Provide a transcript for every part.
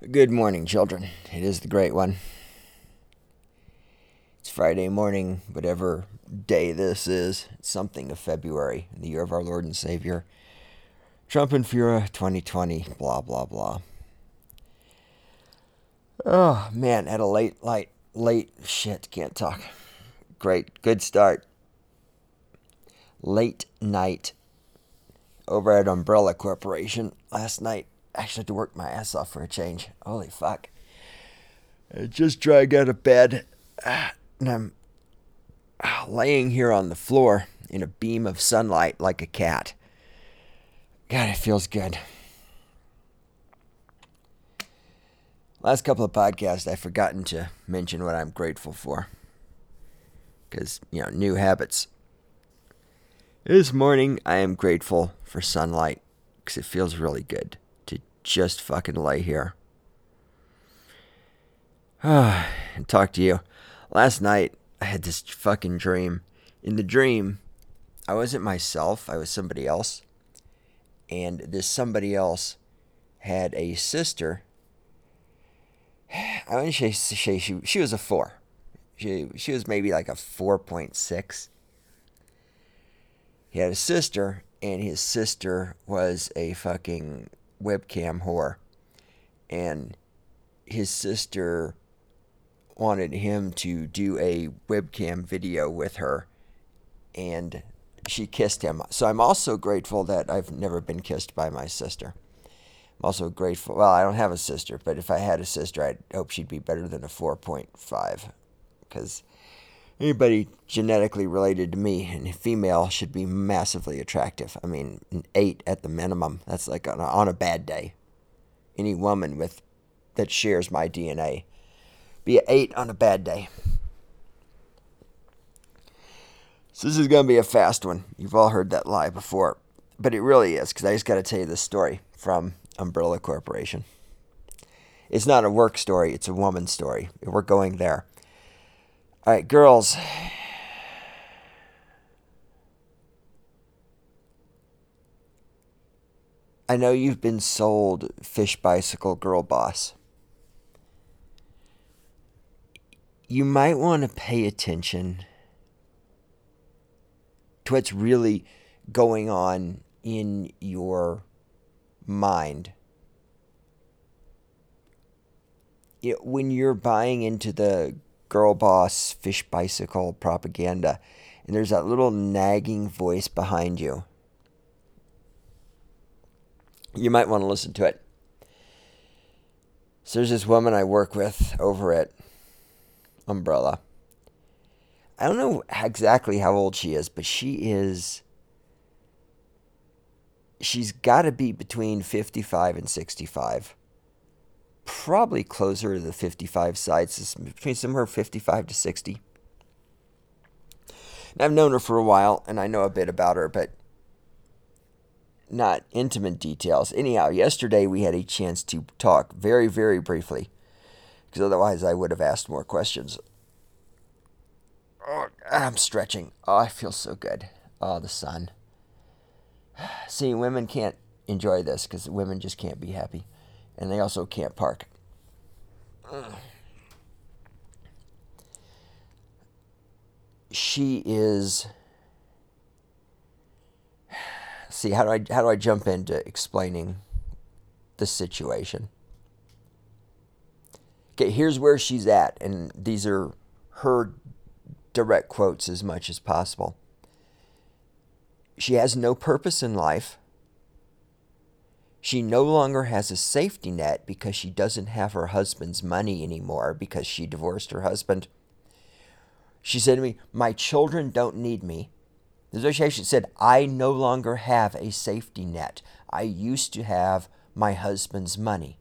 Good morning, children. It is the great one. It's Friday morning, whatever day this is. It's something of February, the year of our Lord and Savior. Trump and Fura 2020, blah, blah, blah. Oh, man, had a late, shit, can't talk. Great, good start. Late night over at Umbrella Corporation last night. Actually had to work my ass off for a change. Holy fuck. I just dragged out of bed, and I'm laying here on the floor in a beam of sunlight like a cat. God, it feels good. Last couple of podcasts, I've forgotten to mention what I'm grateful for. Because, new habits. This morning, I am grateful for sunlight because it feels really good to just fucking lay here and talk to you. Last night, I had this fucking dream. In the dream, I wasn't myself, I was somebody else. And this somebody else had a sister. I wouldn't say she was a 4. She was maybe like a 4.6. He had a sister, and his sister was a fucking webcam whore. And his sister wanted him to do a webcam video with her, and she kissed him. So I'm also grateful that I've never been kissed by my sister. I'm also grateful, well, I don't have a sister, but if I had a sister, I'd hope she'd be better than a 4.5, because anybody genetically related to me and a female should be massively attractive. I mean, an 8 at the minimum. That's like on a bad day. Any woman that shares my DNA. Be an 8 on a bad day. So this is going to be a fast one. You've all heard that lie before. But it really is, because I just got to tell you this story from Umbrella Corporation. It's not a work story. It's a woman story. We're going there. All right, girls. I know you've been sold Fish Bicycle Girl Boss. You might want to pay attention to what's really going on in your mind. When you're buying into the girl boss fish bicycle propaganda, and there's that little nagging voice behind you, you might want to listen to it. So there's this woman I work with over at Umbrella. I don't know exactly how old she is, but she's got to be between 55 and 65. Probably closer to the 55 side, so between somewhere 55 to 60. And I've known her for a while, and I know a bit about her, but not intimate details. Anyhow, yesterday we had a chance to talk very, very briefly, because otherwise I would have asked more questions. Oh, I'm stretching. Oh, I feel so good. Oh, the sun. See, women can't enjoy this because women just can't be happy. And they also can't park. She is... See, how do I jump into explaining the situation? Okay, here's where she's at, and these are her direct quotes as much as possible. She has no purpose in life. She no longer has a safety net because she doesn't have her husband's money anymore because she divorced her husband. She said to me, "My children don't need me." The association said, "I no longer have a safety net. I used to have my husband's money.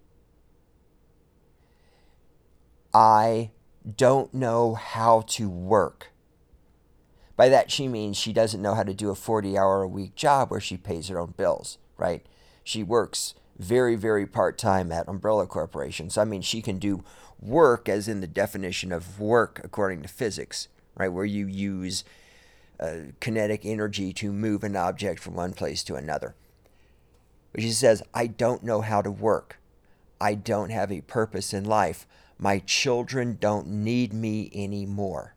I don't know how to work." By that, she means she doesn't know how to do a 40-hour-a-week job where she pays her own bills, right? She works very, very part-time at Umbrella Corporation. So, I mean, she can do work as in the definition of work according to physics, right? Where you use kinetic energy to move an object from one place to another. But she says, "I don't know how to work. I don't have a purpose in life. My children don't need me anymore.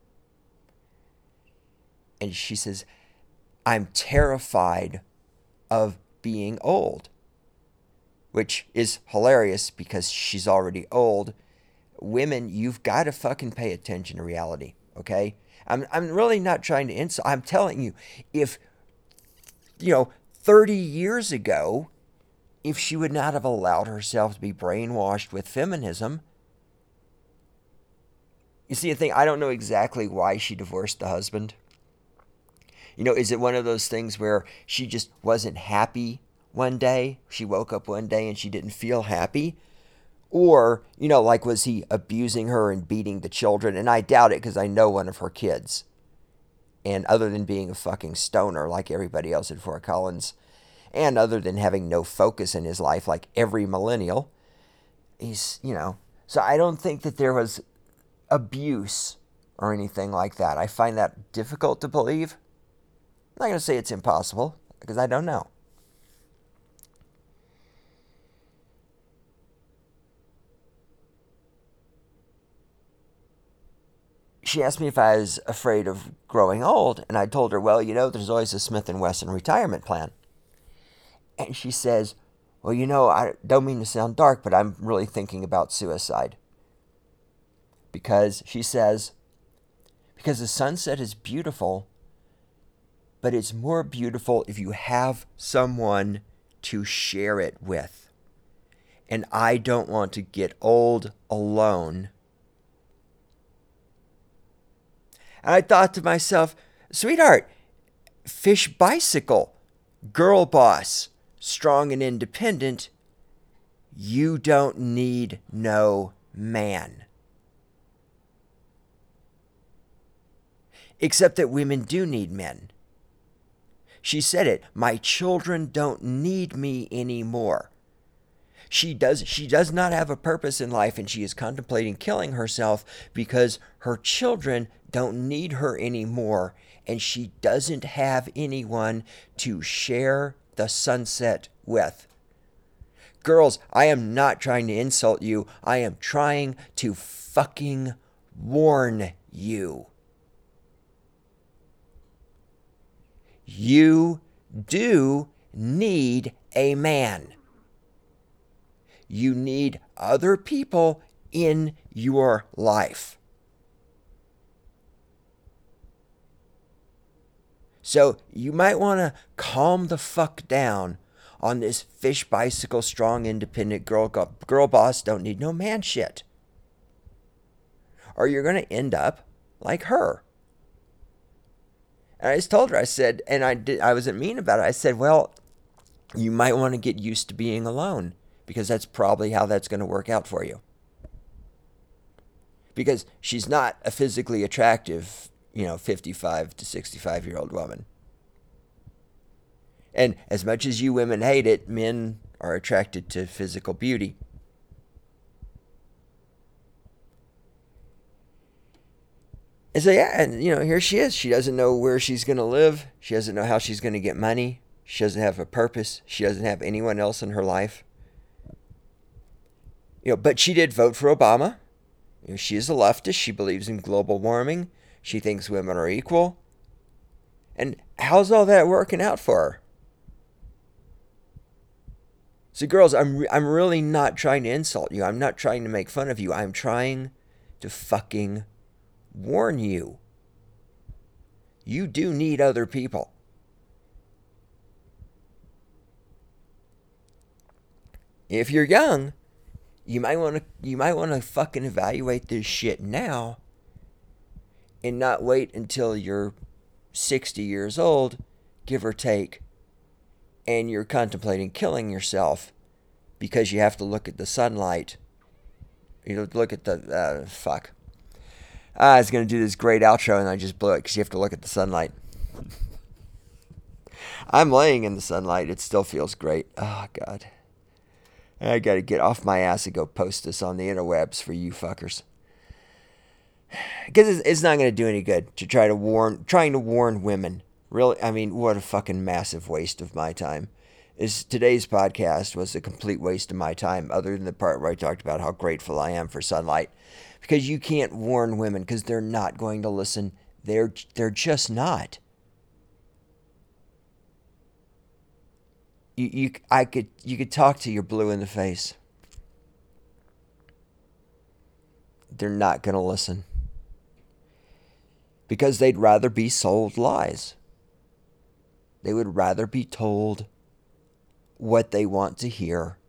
And she says, I'm terrified of being old, which is hilarious because she's already old. Women, you've got to fucking pay attention to reality, okay? I'm really not trying to insult. I'm telling you, if, 30 years ago, if she would not have allowed herself to be brainwashed with feminism, you see the thing, I don't know exactly why she divorced the husband. Is it one of those things where she just wasn't happy one day? She woke up one day and she didn't feel happy? Or, like, was he abusing her and beating the children? And I doubt it because I know one of her kids. And other than being a fucking stoner like everybody else at Fort Collins, and other than having no focus in his life like every millennial, he's, So I don't think that there was abuse or anything like that. I find that difficult to believe. I'm not going to say it's impossible, because I don't know. She asked me if I was afraid of growing old, and I told her, well, there's always a Smith & Wesson retirement plan. And she says, well, I don't mean to sound dark, but I'm really thinking about suicide. Because, she says, because the sunset is beautiful, but it's more beautiful if you have someone to share it with. And I don't want to get old alone. And I thought to myself, sweetheart, fish bicycle, girl boss, strong and independent, you don't need no man. Except that women do need men. She said it, my children don't need me anymore. She does not have a purpose in life, and she is contemplating killing herself because her children don't need her anymore, and she doesn't have anyone to share the sunset with. Girls, I am not trying to insult you. I am trying to fucking warn you. You do need a man. You need other people in your life. So you might want to calm the fuck down on this fish bicycle, strong, independent girl boss, don't need no man shit. Or you're going to end up like her. And I just told her, I said, and I wasn't mean about it. I said, well, you might want to get used to being alone, because that's probably how that's going to work out for you. Because she's not a physically attractive, 55 to 65-year-old woman. And as much as you women hate it, men are attracted to physical beauty. And so, yeah, and, here she is. She doesn't know where she's going to live. She doesn't know how she's going to get money. She doesn't have a purpose. She doesn't have anyone else in her life. But she did vote for Obama. She is a leftist. She believes in global warming. She thinks women are equal. And how's all that working out for her? So, girls, I'm really not trying to insult you. I'm not trying to make fun of you. I'm trying to fucking warn you. You do need other people. If you're young, you might want to fucking evaluate this shit now and not wait until you're 60 years old, give or take, and you're contemplating killing yourself because you have to look at the sunlight. Look at the fuck. I was going to do this great outro and I just blew it because you have to look at the sunlight. I'm laying in the sunlight. It still feels great. Oh, God. I got to get off my ass and go post this on the interwebs for you fuckers. Because it's not going to do any good to trying to warn women. Really, I mean, what a fucking massive waste of my time. Today's podcast was a complete waste of my time, other than the part where I talked about how grateful I am for sunlight. Because you can't warn women because they're not going to listen. They're just not. You could talk to your blue in the face. They're not going to listen. Because they'd rather be sold lies. They would rather be told what they want to hear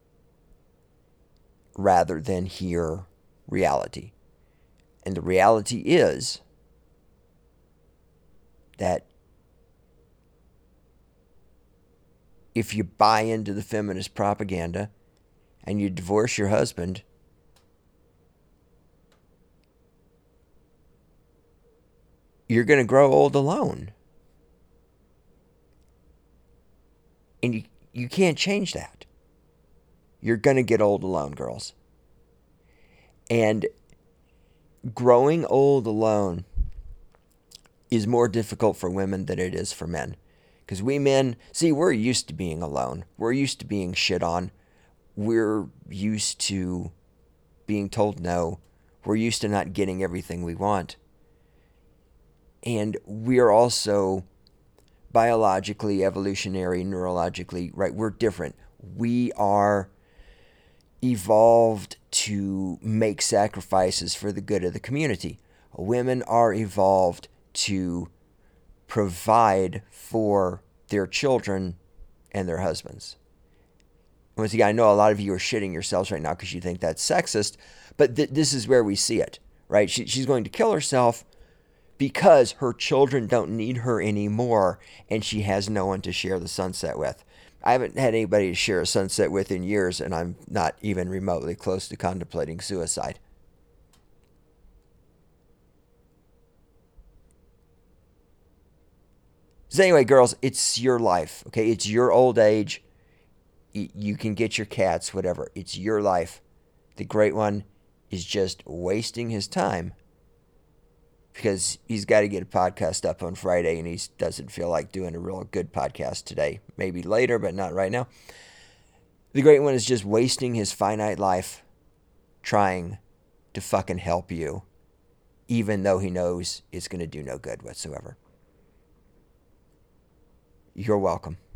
rather than hear reality. And the reality is that if you buy into the feminist propaganda and you divorce your husband, you're going to grow old alone. And you can't change that. You're going to get old alone, girls. And growing old alone is more difficult for women than it is for men. Because we men, see, we're used to being alone. We're used to being shit on. We're used to being told no. We're used to not getting everything we want. And we're also biologically, evolutionary, neurologically, right? We're different. We are evolved to make sacrifices for the good of the community. Women are evolved to provide for their children and their husbands. Once again, I know a lot of you are shitting yourselves right now because you think that's sexist, but this is where we see it, right? She's going to kill herself because her children don't need her anymore and she has no one to share the sunset with. I haven't had anybody to share a sunset with in years, and I'm not even remotely close to contemplating suicide. So anyway, girls, it's your life, okay? It's your old age. You can get your cats, whatever. It's your life. The great one is just wasting his time because he's got to get a podcast up on Friday and he doesn't feel like doing a real good podcast today. Maybe later, but not right now. The great one is just wasting his finite life trying to fucking help you, even though he knows it's going to do no good whatsoever. You're welcome.